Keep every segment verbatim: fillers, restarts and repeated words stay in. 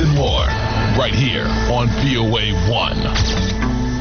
and more, right here on V O A one.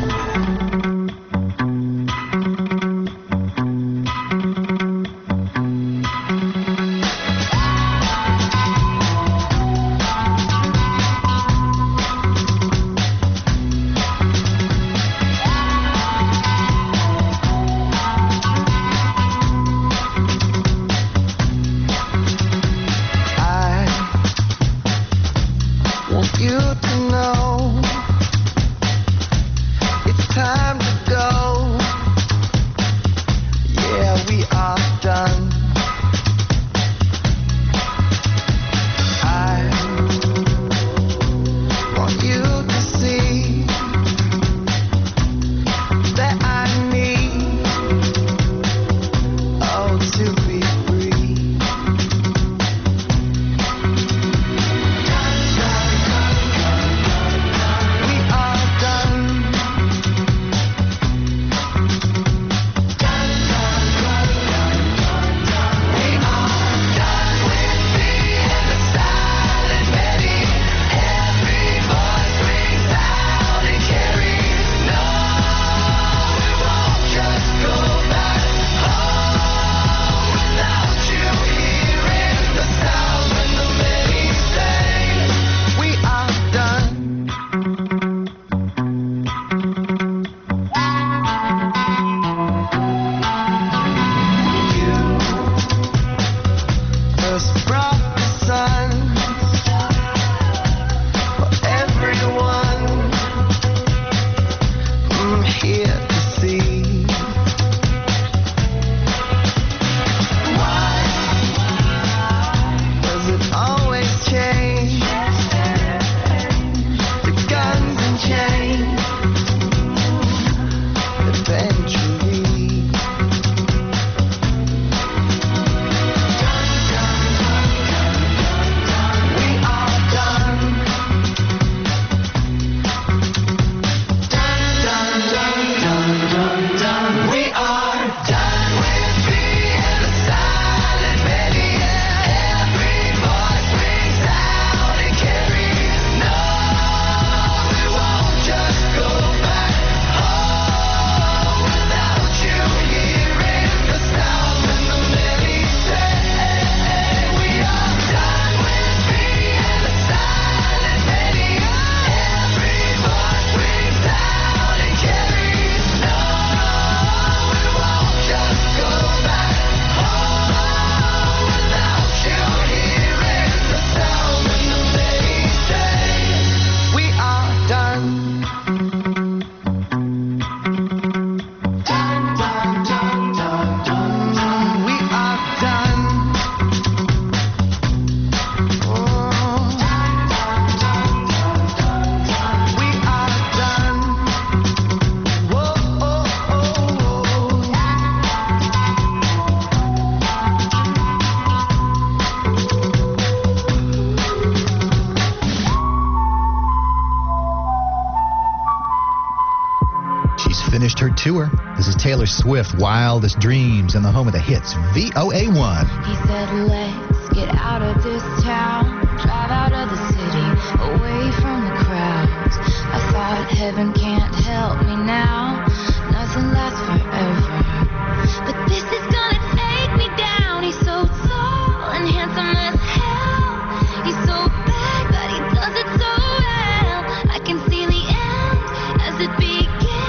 Her tour. This is Taylor Swift, Wildest Dreams, in the home of the hits, V O A one. He said, let's get out of this town, drive out of the city, away from the crowds. I thought heaven can't help me now, nothing lasts forever. But this is gonna take me down. He's so tall and handsome as hell. He's so bad, but he does it so well. I can see the end as it begins.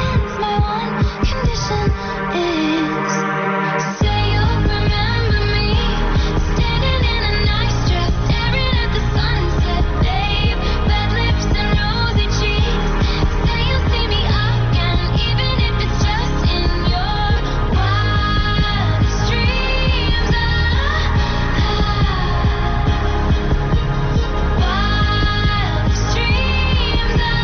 Condition is, say you'll remember me, standing in a nice dress, staring at the sunset, babe, red lips and rosy cheeks. Say you'll see me again, even if it's just in your wildest dreams. Ah, ah, wildest dreams. Ah,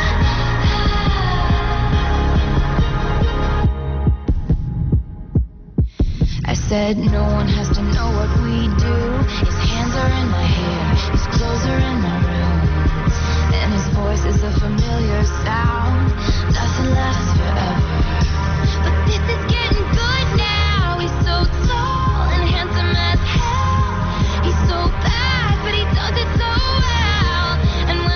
I said no one has to know what we do. His hands are in my hair, his clothes are in my room, and his voice is a familiar sound. Nothing lasts forever, but this is getting good now. He's so tall and handsome as hell. He's so bad, but he does it so well. And when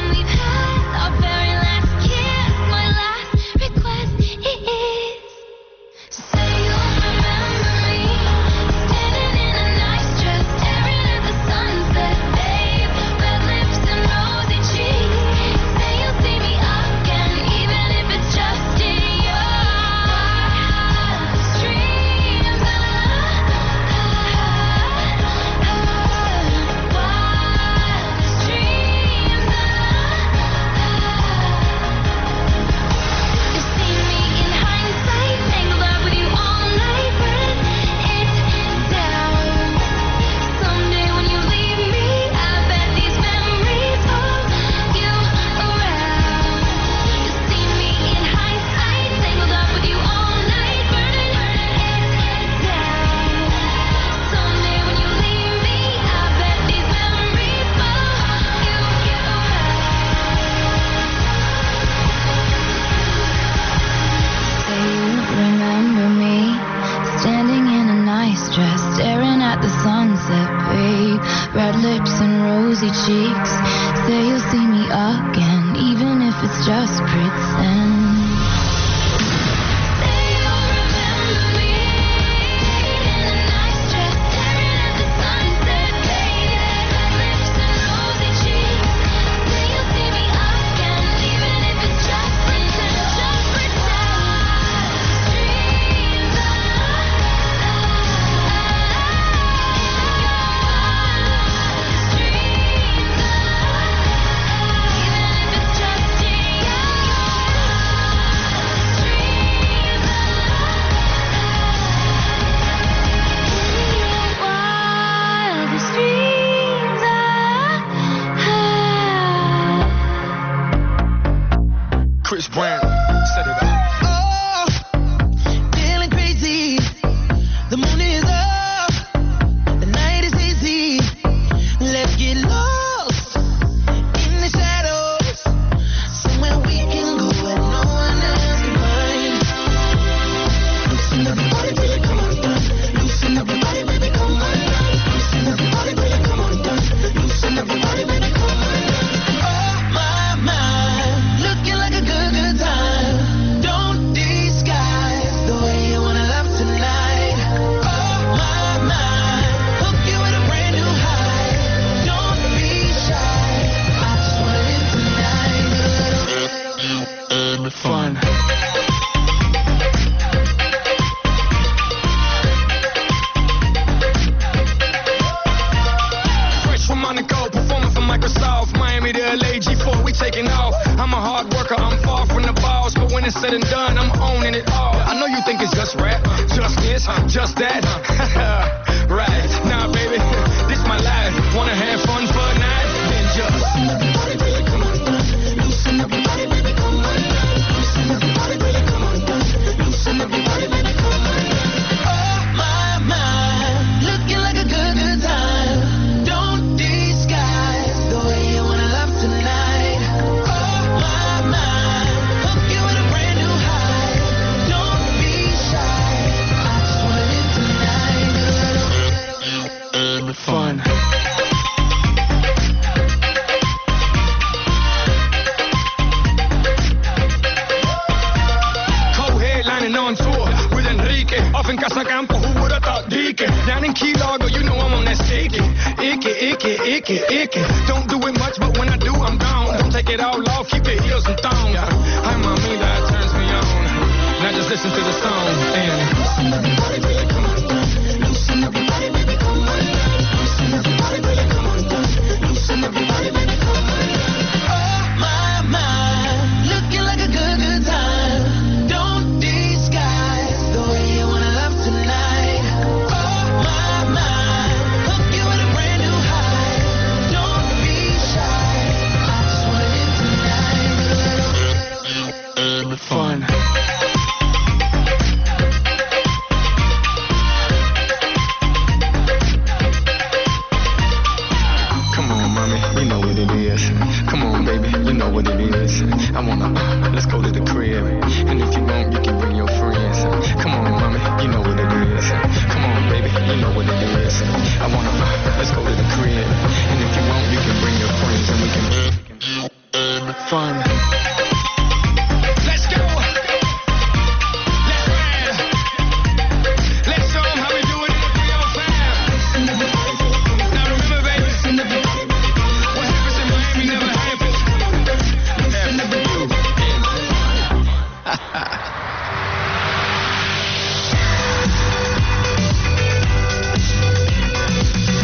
at the sunset, babe. Red lips and rosy cheeks. Say you'll see me again, even if it's just pretend. Chris Brown, set it up. Oh, feeling crazy. The moon is up. The night is easy. Let's get lost in the shadows. Somewhere we can go where no one else can find. Loosen up your body, baby, come on down. Loosen up your body, baby, come on down. Loosen up your body, baby, come on down. Loosen up your body, baby, come on down. Oh my, my, looking like a good, good time. Don't disguise the way you wanna love tonight. Oh my, my, hook you with a brand new high. Don't be shy. I just wanna live tonight. And fun. Fresh from Monaco, performing for Microsoft, Miami to L A, G four, we taking off. I'm a hard worker, I'm far from the boss, but when it's said and done, I'm owning it all. I know you think it's just rap, just this, just that. Right, nah, baby, this my life. Wanna have fun for a night? Then just loosen up your body, baby, come on down. Loosen up your body, baby, come on down. Loosen up your body, baby, come on down. Loosen up your body, baby, come on down. Oh my, my, looking like a good, good time. Don't disguise the way you wanna love tonight. Oh my, my, hook you with a brand new high. Don't be shy. I just wanna live tonight. And fun. Co-headlining on tour with Enrique. Off in Casacampo, who would've thought Deacon? Down in Key Largo, you know I'm on that sticky. Icky, icky, icky, icky. Don't do it much, but when I do, I'm gone. Don't take it all off, keep your heels and thongs. I'm a me that turns me on. Now just listen to the song and loosen up your body, baby, come on down. Loosen up your body, baby, come on down. Loosen up your body, baby, come on down. Loosen up your body, baby, come on down. Oh my, my, looking like a good, good time. Don't disguise the way you wanna love tonight. Oh my, my, hook you with a brand new high. Don't be shy. I just wanna live tonight. and fun. Come on, mommy, you know what it is. Come on, baby, you know what it is. I wanna, uh, let's go to the crib. And if you want, you can bring your friends. Come on, mommy, you know what it is. Come on, baby, you know what it is. I wanna, uh, let's go to the crib. And if you want, you can bring your friends and we can, uh, fun. Let's go. Let's ride. Let's show 'em how we do it in the three oh five. Now remember, baby, what happens in Miami never happens. Happens to you.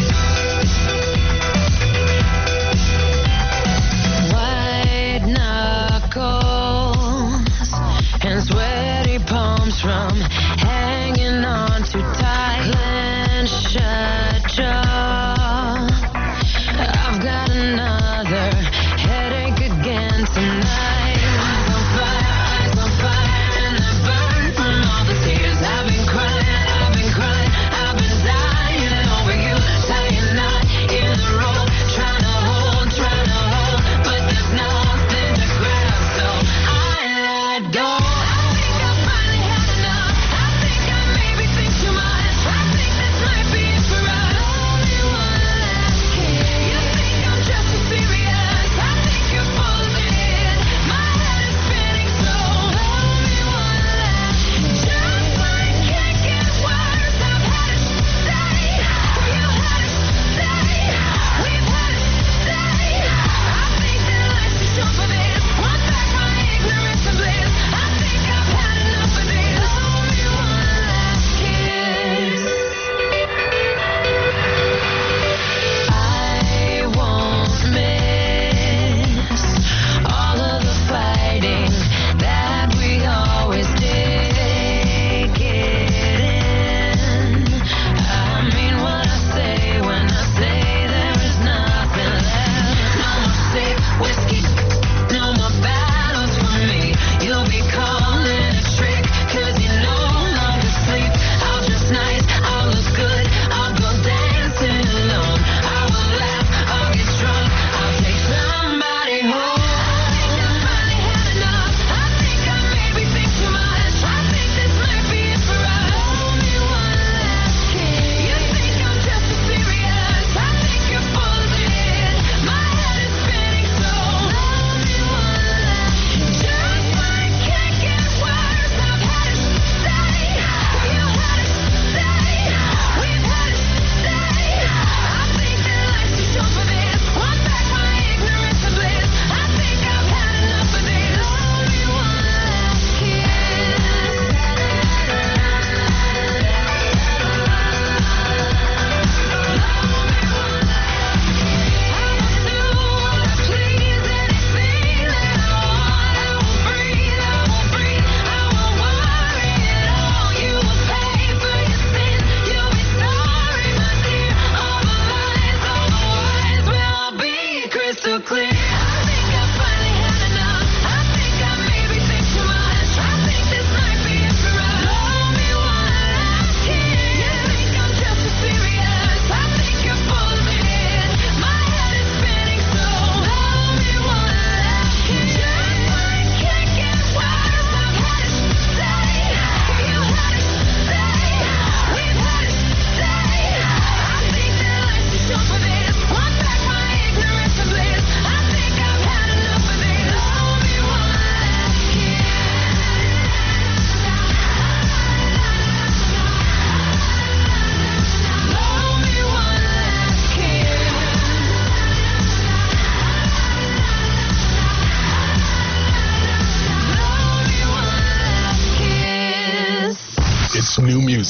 White knight.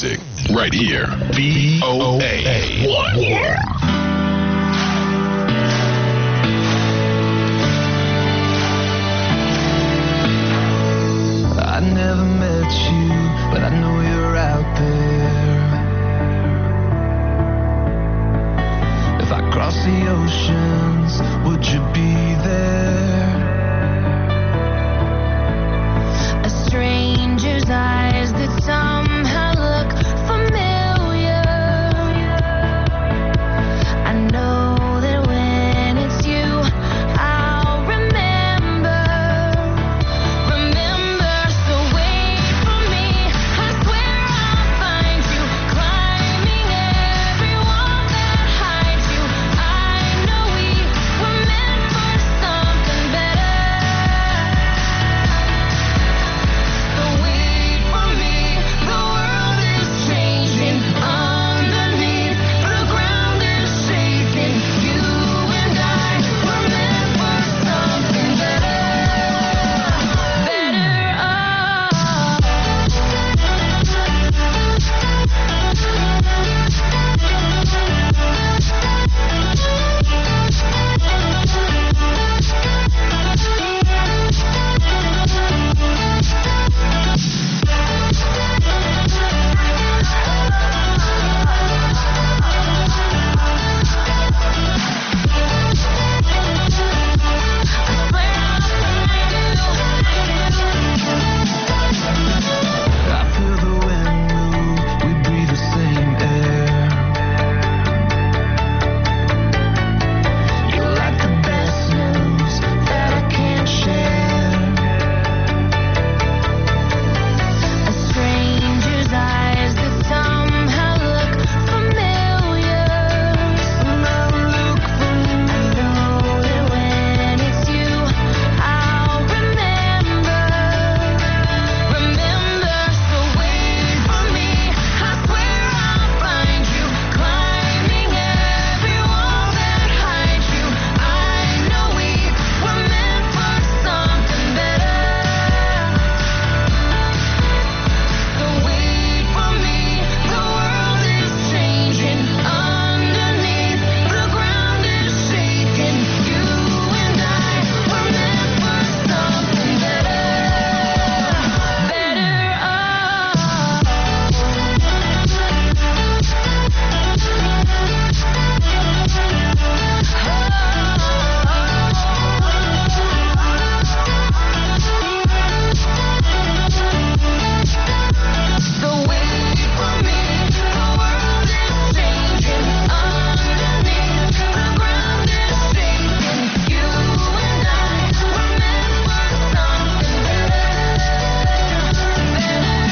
music right here. V O A one. I never met you, but I know you're out there. If I cross the oceans, would you be there? A stranger's eyes that somehow look familiar. I know that when it's you, I'll remember. Remember, so wait for me. I swear I'll find you, climbing every wall that hides you. I know we were meant for something better. So wait for me. The world is changing underneath. The ground is shaking. You and I were meant for something better. Better. I feel the wind move, we breathe the same air. You're like the best news that I can't share. A stranger's eyes that somehow look familiar. Somehow look familiar. I know that when it's you, I'll remember. Remember, so wait for me. I swear I'll find you, climbing every wall that hides you. I know we were meant for something better. So wait for me. The world is changing underneath. The ground is shaking. You and I were meant for something better. Better. So wait for me. The world is changing underneath. The ground is shaking. You and I were meant for something better. Better.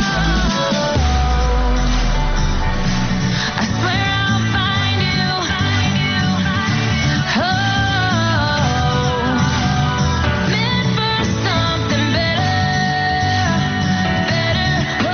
I swear I'll find you. Oh, meant for something better. Better.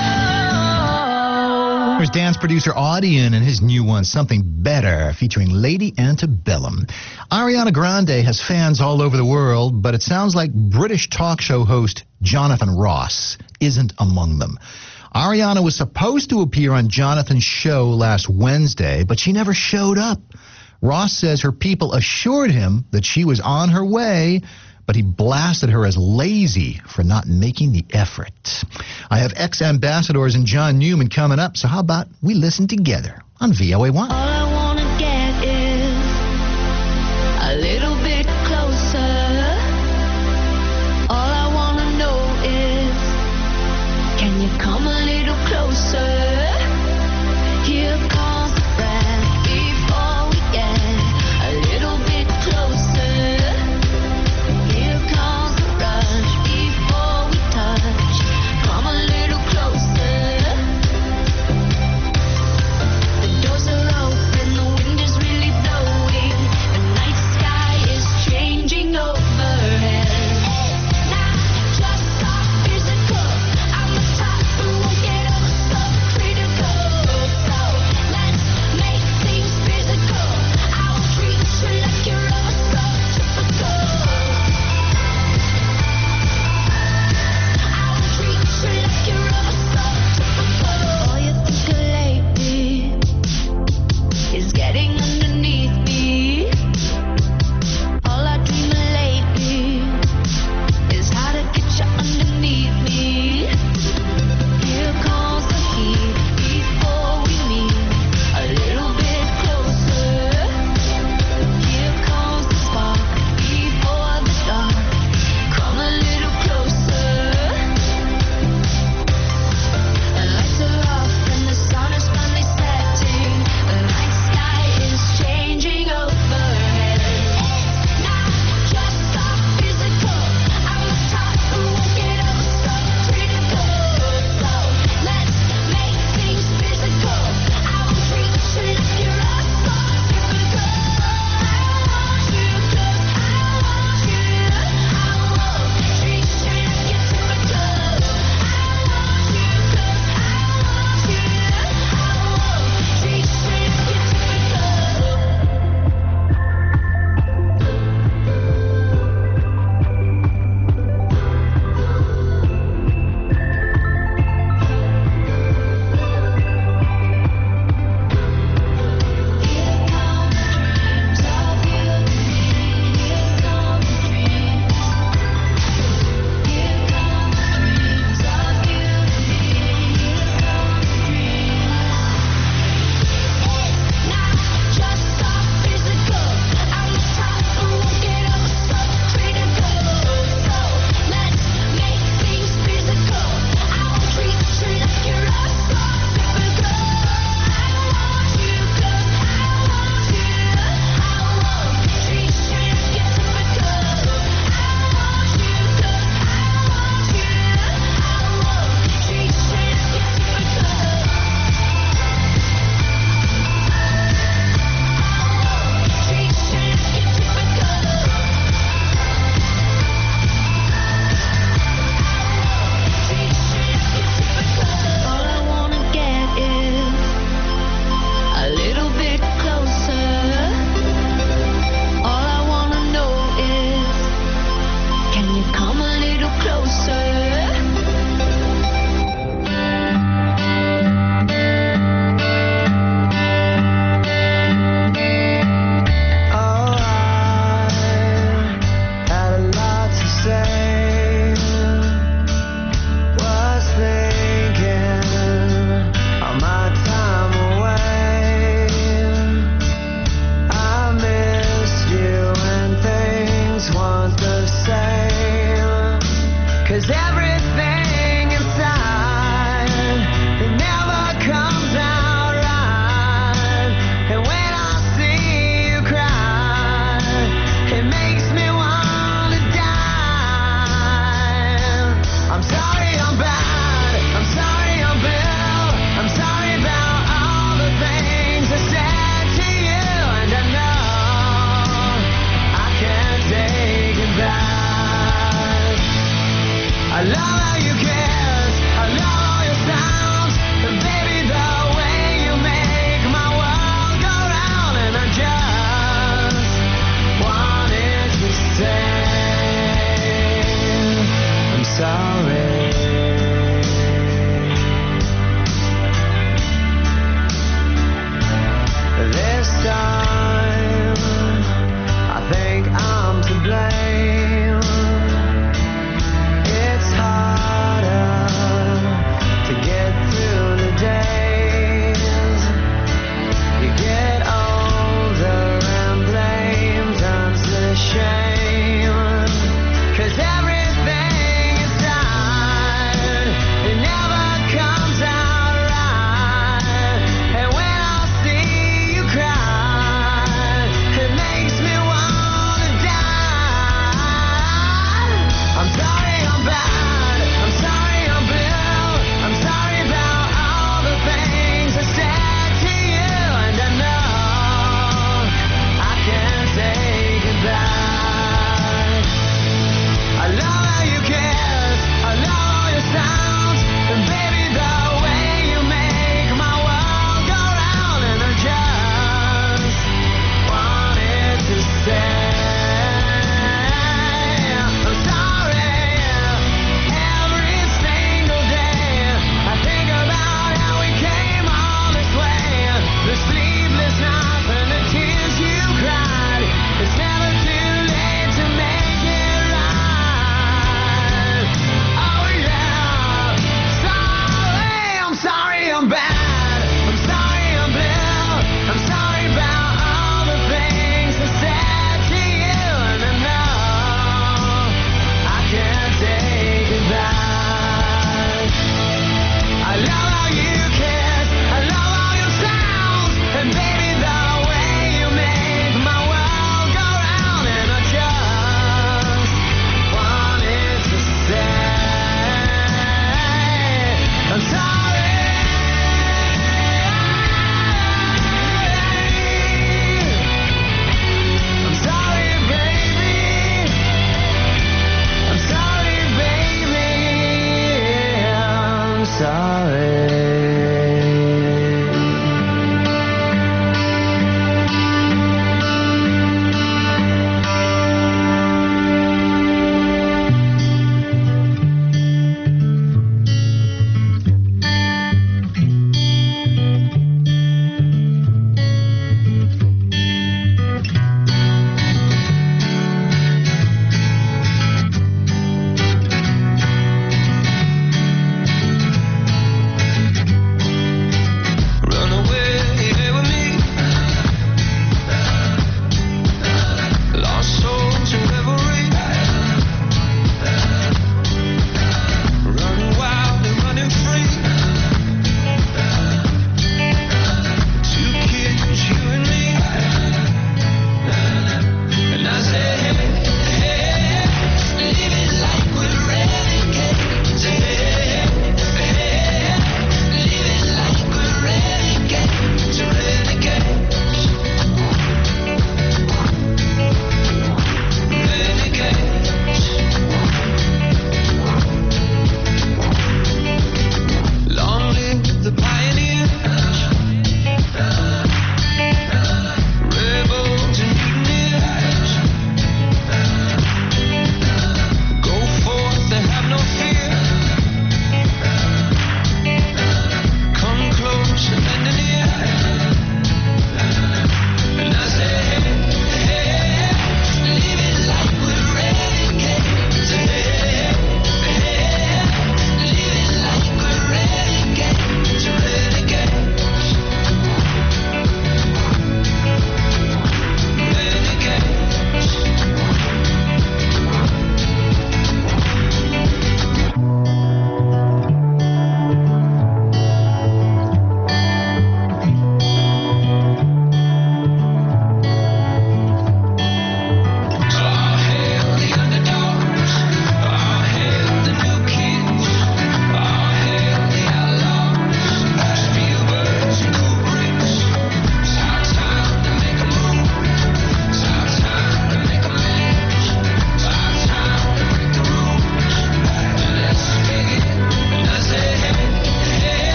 Oh. There's dance producer Audion and his new one, Something Better, featuring Lady Antebellum. Ariana Grande has fans all over the world, but it sounds like British talk show host Jonathan Ross isn't among them. Ariana was supposed to appear on Jonathan's show last Wednesday, but she never showed up. Ross says her people assured him that she was on her way, but he blasted her as lazy for not making the effort. I have ex-ambassadors and John Newman coming up, so how about we listen together on V O A one? All I wanna get is a little bit closer. All I wanna know is, can you come a little closer? Here comes the breath before we get a little bit closer. Here comes the rush before we touch. Come a little closer. The doors are open.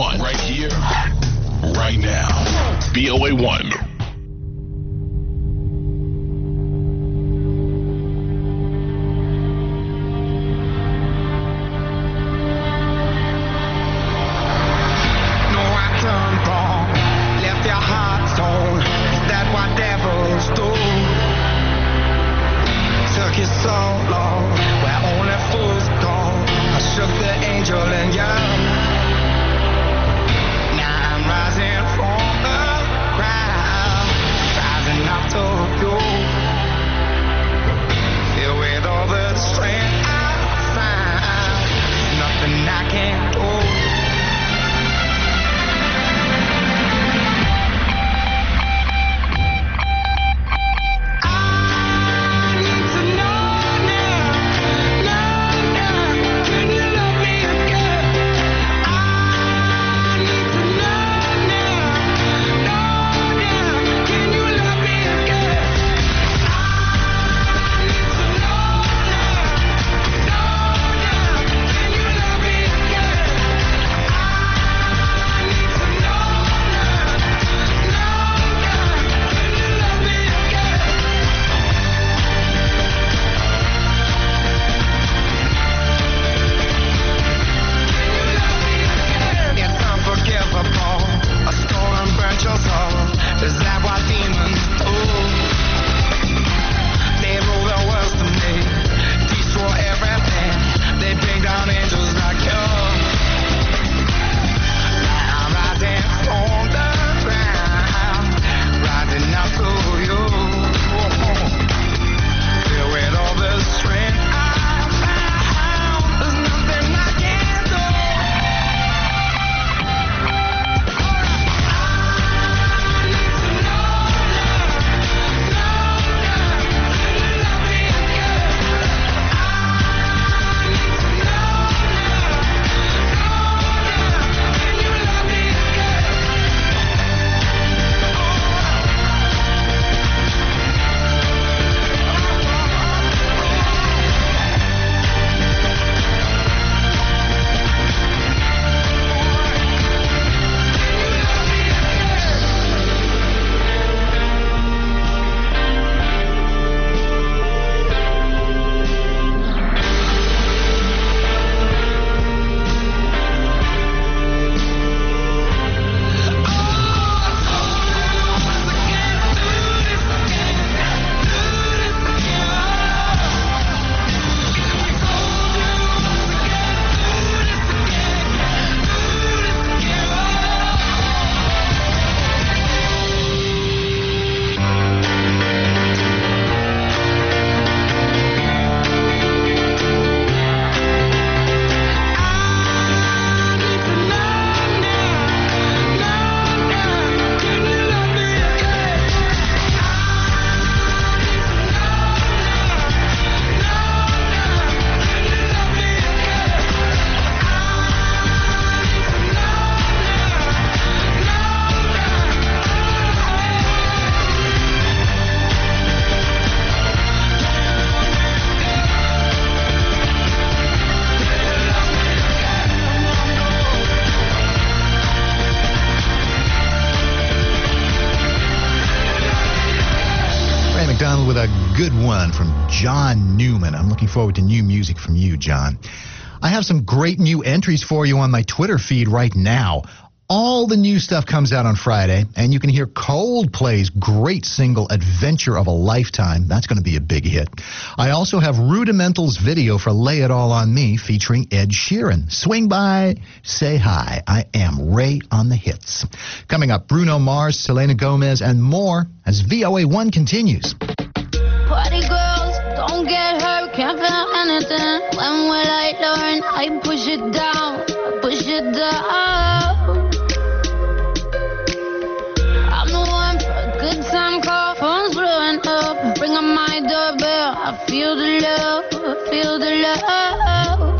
one. Right here, right now. B O A one. With a good one from John Newman. I'm looking forward to new music from you, John. I have some great new entries for you on my Twitter feed right now. All the new stuff comes out on Friday, and you can hear Coldplay's great single, Adventure of a Lifetime. That's going to be a big hit. I also have Rudimental's video for Lay It All on Me featuring Ed Sheeran. Swing by, say hi. I am Ray on the hits. Coming up, Bruno Mars, Selena Gomez, and more as V O A one continues. Party girls, don't get hurt, can't feel anything. When will I learn? I push it down, I push it down. I'm the one for a good time call, phone's blowing up. Bring up my doorbell, I feel the love, I feel the love.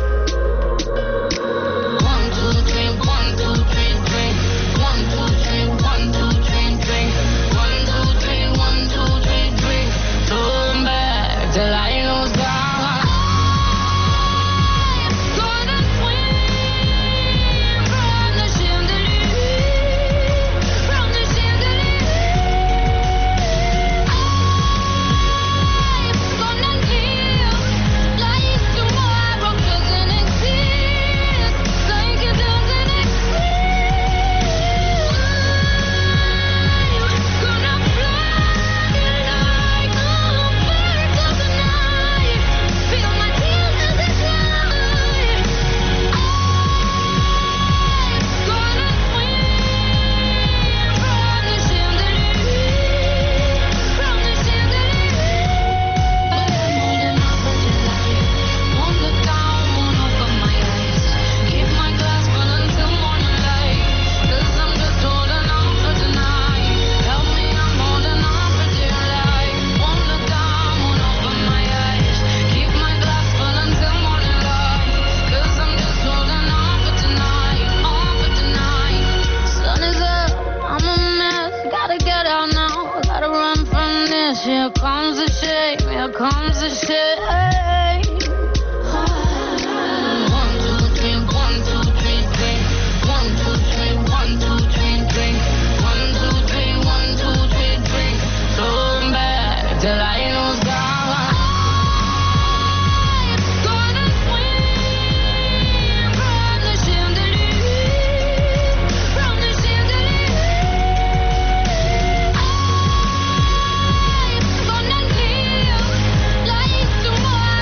One, two, three, one, two, three, drink. One, two, three, one, two, three, drink. One, two, three, one, two, three, drink. Turn back till I lose God. I'm gonna swim from the ship. comes the shade. One, two, three, one, two, three, drink. One, two, three, one, two, three, drink. One, two, three, one, two, three, drink. Throw back till I was gone. Like tomorrow.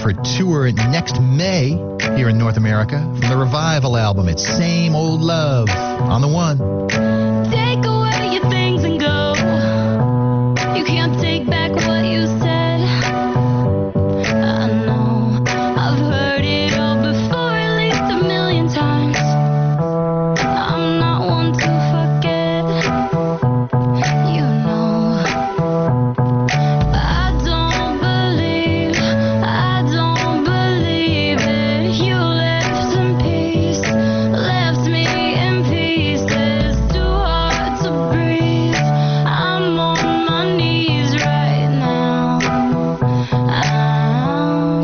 for tour next May here in North America from the Revival album. It's Same Old Love on the One. Take away your things and go. You can't take back what you said. I know I've heard it all before, at least a million times. I'm not one to forget. You know I don't believe, I don't believe it. You left in peace, left me in pieces. Too hard to breathe. I'm on my knees right now. I'm,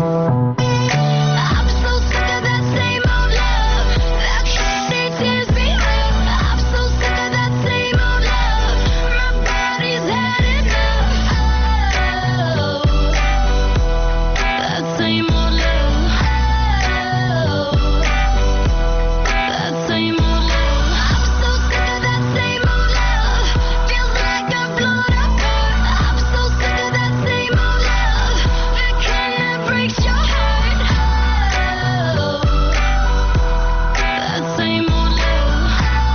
I'm so sick of that same old love. That candy tears me up. I'm so sick of that same old love. My body's had enough. Oh, that same old love. Oh, that same old love. I'm so sick of that same old love. Feels like I'm blown apart. I'm so sick of that same old love. The kind that breaks your heart. Oh, that same old love.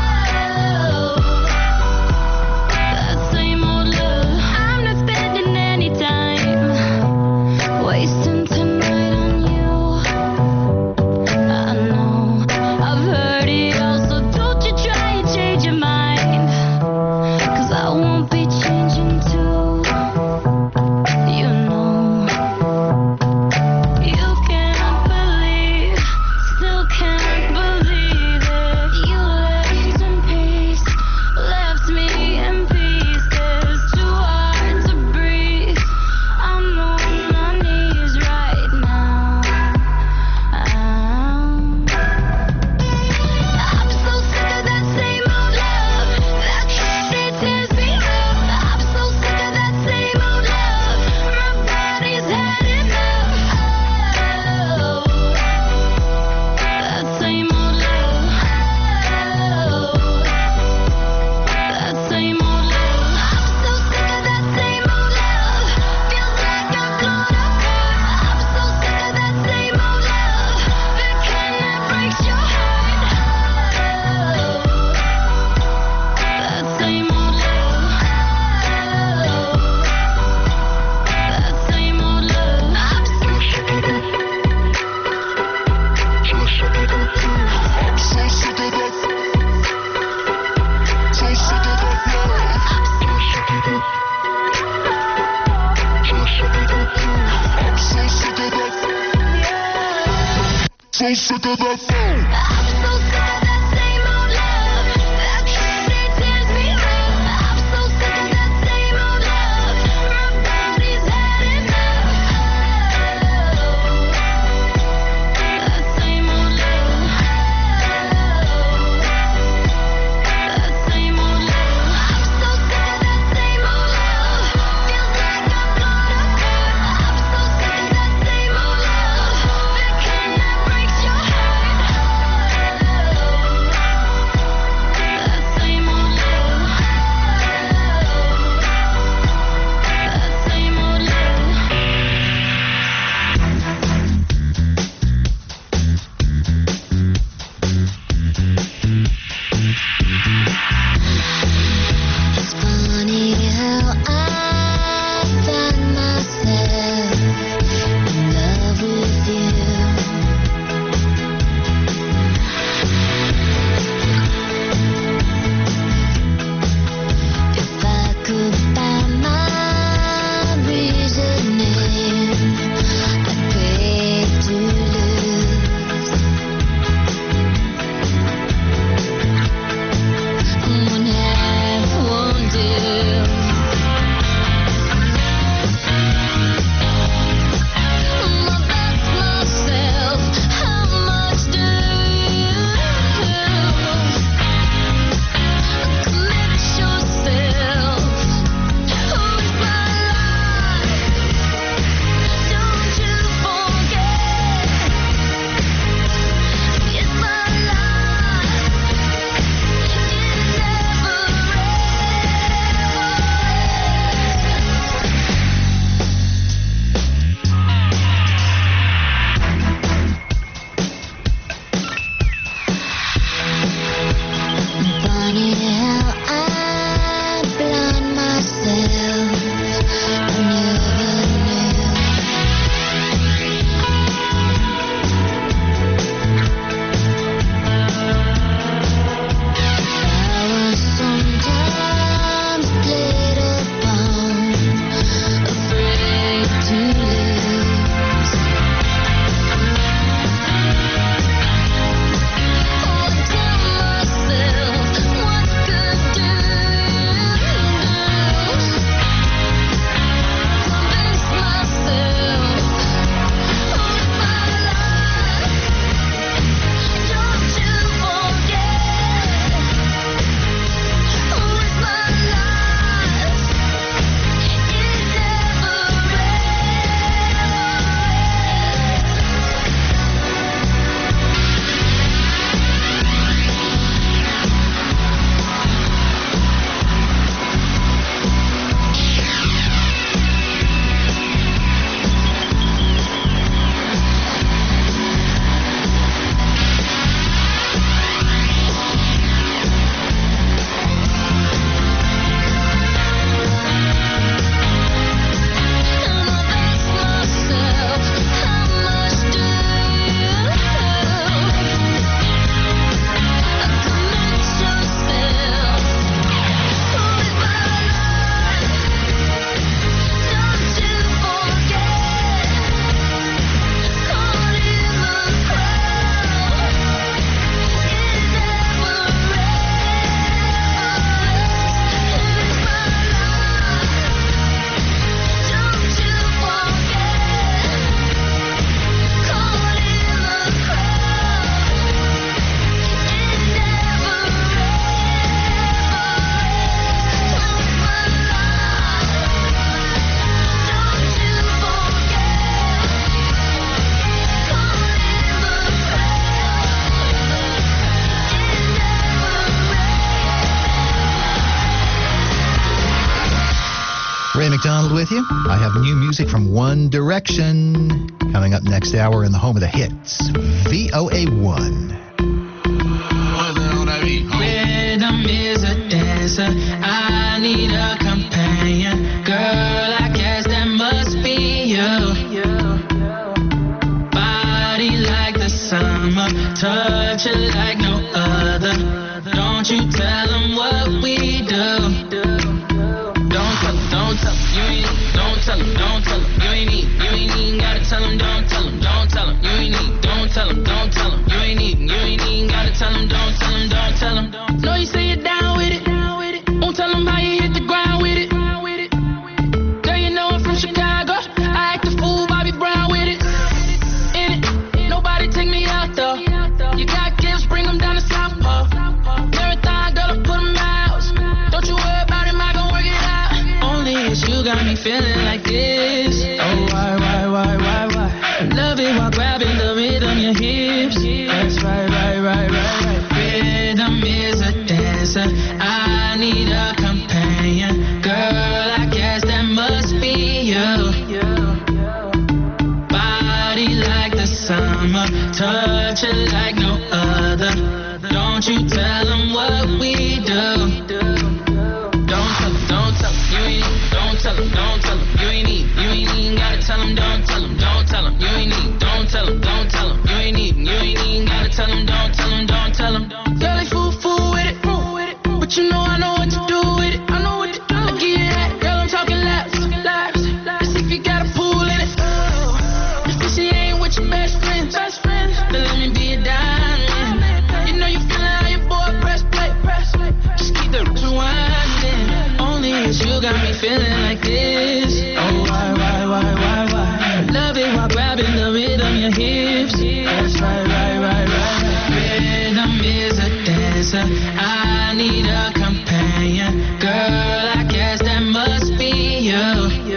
That same old love. I'm not spending any time wasting tonight on you. I know I've heard it all, so don't you try and change your mind, 'cause I won't be changing too. You know you can't believe, still can't believe it. You left in peace, left me in pieces. Too hard to breathe. I'm on my knees right now. I'm, I'm so sick of that same old love. That candy tears me up. I'm so sick of that same old love. My body's had enough. Oh, that same old love. Oh, that same old love. I'm so sick of that same old love. Feels like I'm blown apart. I'm so sick of that same old love. The kind that breaks your heart. Oh, that same old love. Oh, that same old love. I'm so sick of that. So sick of that phone. I'm so sick of that same old love. That candy tears me up. I'm so sick of that same old love. My body's had enough. Oh, that same old love. That same old love. I'm so sick of that same old love. Feels like I'm blown apart. I'm so sick of that same old love. The kind that breaks your heart. have new music from One Direction coming up next hour in the home of the hits, V O A one. Rhythm is a dancer. I need a companion. Girl, I guess that must be you. Body like the summer, touch it like no other. Don't you tell them what we do. Don't tell them, don't tell them, you ain't need. Don't tell them, don't tell them, you ain't need. You ain't even gotta tell them, don't tell them, don't tell them, you ain't need. Don't tell them, don't tell them, you ain't need. You ain't even gotta tell them, don't tell them, don't tell them. Know you say you're down with it. Won't tell them how you hit the ground with it. Girl, you know I'm from Chicago. I act a fool, Bobby Brown with it. In it, nobody take me out though. You got gifts, bring them down to South Pole. Marathon, girl, I put them out. Don't you worry about him, I gon' work it out. Only it's you got me feeling like this. Oh, why, why, why, why, why? I love it while grabbing the rhythm, your hips. That's right, right, right, right, right. Rhythm is a dancer. I need a companion. Girl, I guess that must be you. Body like the summer, touch it like no other. Don't you tell them what we do. Don't tell them, don't tell them, you ain't need. Don't tell them, don't tell them, you ain't need. You ain't even gotta tell them, don't tell them, don't tell them, you ain't need. Don't tell them, don't tell them, you ain't need. You ain't even gotta tell them, don't tell them, don't tell them. Girl, they fool, fool with it, but you know I know what to do with it. I know what to do. I give you that, girl, I'm talking laps, laps. Let's see if you got a pool in it. If she ain't with your best friends, best friends, then let me be a diamond. You know you feeling how your boy press play, press play. Just keep the rewinding. Only it's you got me feeling like this. Oh, why, why, why, why, why? I love it while grabbing the rhythm, your hips. That's right, right, right, right. Rhythm is a dancer. I need a companion. Girl, I guess that must be you.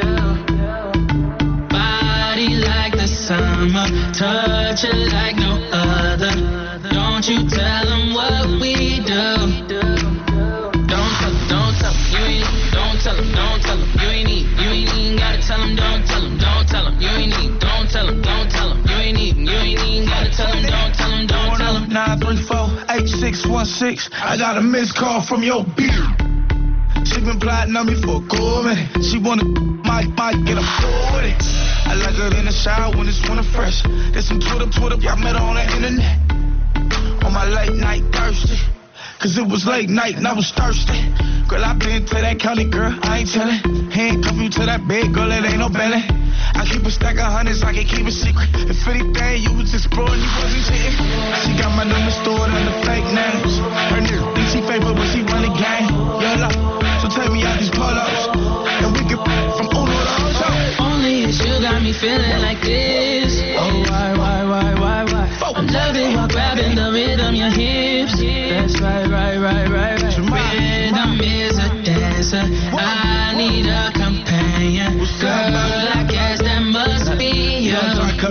Body like the summer, touch it like no other. Don't you tell them what we do. Don't tell them, don't tell them, you ain't need. Don't tell them, don't tell them, you ain't need. You ain't even gotta tell them, don't tell them, don't tell them, you ain't need. Don't tell them, don't tell them, you ain't need. You ain't even gotta tell them, don't tell them, don't tell them. nine three four eight six one six. I got a missed call from your beard. She been plotting on me for a cool minute. She wanna might, might get a floor with it. I like her in the shower when it's winter fresh. There's some Twitter, Twitter, y'all met her on the internet. On my late night thirsty. Cause it was late night and I was thirsty. Girl, I been to that county, girl, I ain't tellin'. Handcuff you to that bed, girl, it ain't no belly. I keep a stack of hundreds, I can keep a secret. If anything, you was exploring, you wasn't cheating. She got my number stored under fake names. Her nigga think she fake, but she run the game. Yeah, so take me out these polos. And we can from Uno to Ocho. Only it's you got me feeling like this. Oh, why, why, why, why, why? I'm loving while grabbing the rhythm, your hips. That's right, right, right, right, right. Rhythm is a dancer. I need a companion. Girl, I guess that must be you.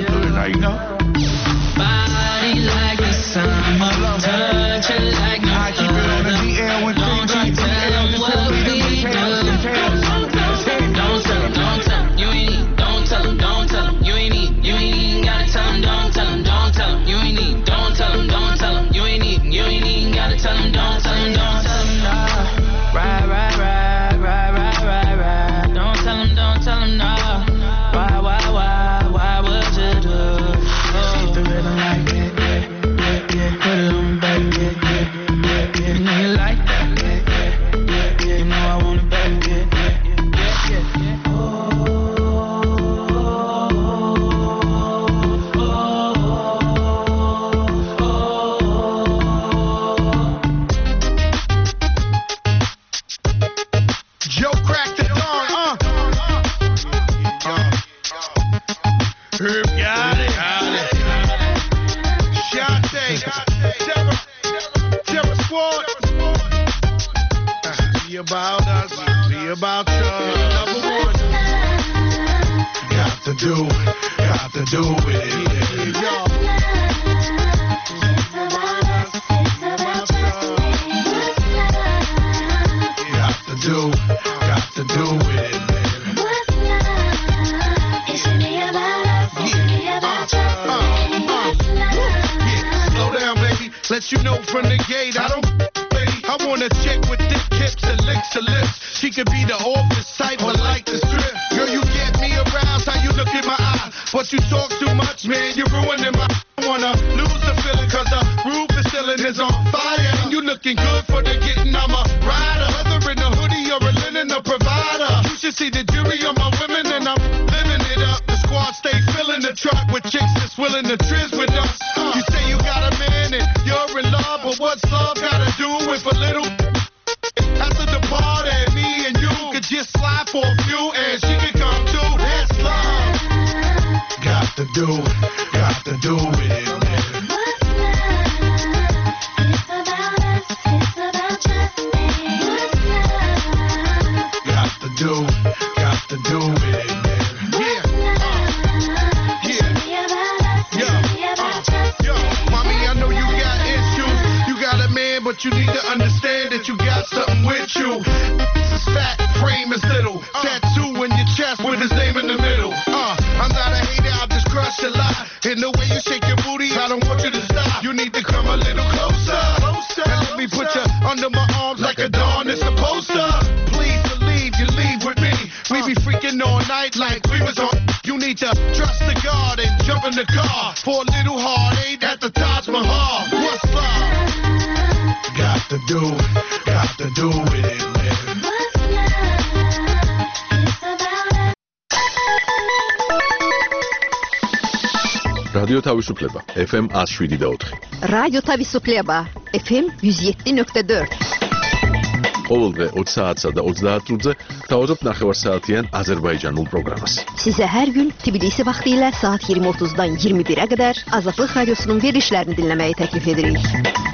Body like the summer, touch it like no other. Don't you tell them what we do. Don't tell them, don't tell them, you ain't need. Don't tell them, don't tell them, you ain't need. You ain't even gotta tell them, don't tell them, don't tell them, you ain't need. Don't tell them, don't tell them, you ain't need. You ain't even gotta tell them, don't tell them, don't tell them, no. Right, right, right, right, right, right, right. Don't tell them, don't tell them, no. Why, why, why, why would you do? Oh, the rhythm like that, yeah, yeah, yeah. Put it on, baby, yeah, yeah, yeah, yeah. You know you like that, yeah, yeah, yeah, yeah. You know I want it, baby, yeah, yeah, yeah, yeah, yeah. Oh. Herb got it, got it. Shante, Terror, Terror Squad. Be about us, be about you. Number one. Got to do it, got to do it. Y'all. Got to do, got to do it, baby. let you know from the gate, I don't I want a chick with thick hips and licks her lips. She could be the office type or like the strip. Girl, you get me aroused, how you look in my eye. But you talk too much, man, you're ruining my... I wanna lose the feeling cause the roof is ceiling is on fire. And you looking good for the getting, I'm a rider. Whether in a hoodie or a linen, a provider. You should see the jury on my women and I'm living it up. The squad stay filling the truck with chicks that's willing to trizz with us. You say you got a man and you're in love, but what's love gotta do with a little... After the party, me and you could just slide for a few and she could come too. That's love. Got to do, got to do with it, man. What's love? It's about us, it's about just me. What's love? Got to do, got to do with it, man. Yeah, uh, yeah, yeah, yo, mommy, I know you got issues. You got a man, but you need to understand that you got something with you. It's fat, frame is little. Tattoo in your chest with his name in the middle. Uh, I'm not a hater, I'll just crush a lot. And the way you shake your booty, I don't want you to stop. You need to come a little closer, closer. And let me put you under my arms like a dawn is supposed to. Please believe you leave with me. We be freaking all night like we was on. You need to trust the God and jump in the car for a little heartache at the Taj Mahal. What's love? Got to do, got to do with it, man. What's love? It's about us. رادیو თავისუფლება اف ام one oh seven point four. რადიო თავისუფლება اف ام one oh seven point four. ყოველდღე twenty საათსა და twenty წუთზე გთავაზობთ ნახევარსაათიან აზერბაიჯანულ პროგრამას. Sizə hər gün Tbilisi vaxtı ilə saat yirmi otuzdan iyirmi birə qədər Azadlıq Radiosunun verilişlərini dinləməyi təklif edirik.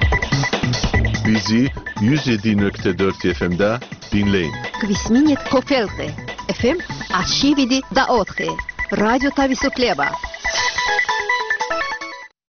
Bizi one oh seven point four اف ام-da dinləyin. Kvisminit Kofelte. اف ام one oh seven point four. Radyo Tavisupleba.